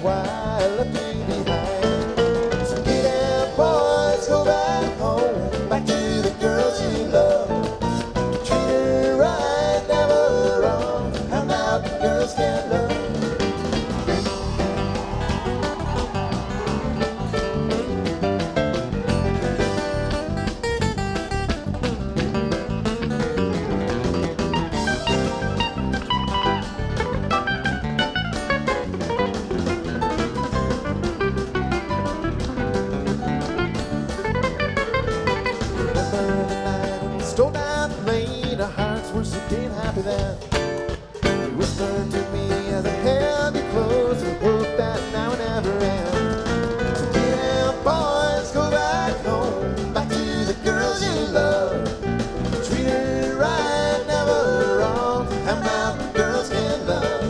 why I left you behind. So get out, boys, go back home, back to the girls you love. Treat her right, never wrong. How mountain girls can love. Stole down the lane, our hearts were so damn happy then. You whispered to me as I held you close, we hope that now and never end. So get out, boys, go back home, back to the girls you love. Treat her right, never wrong, how mountain girls can love.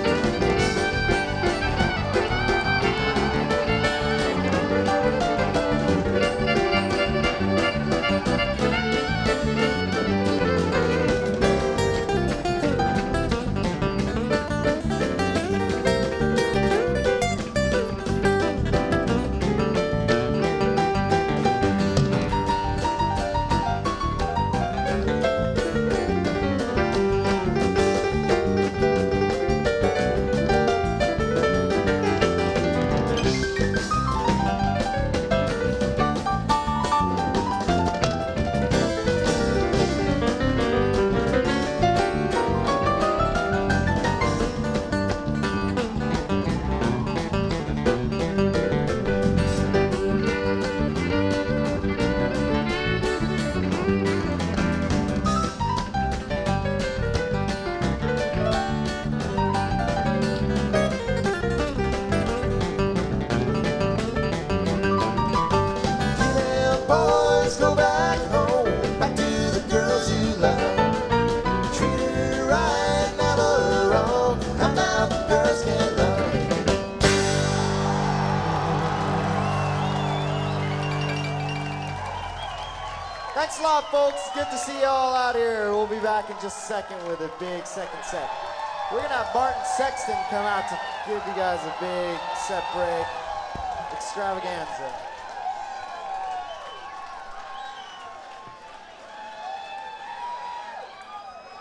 Boys, go back home, back to the girls you love. Treat her right, never wrong, how mountain girls can love. Thanks a lot, folks. Good to see you all out here. We'll be back in just a second with a big second set. We're gonna have Barton Sexton come out to give you guys a big set break extravaganza.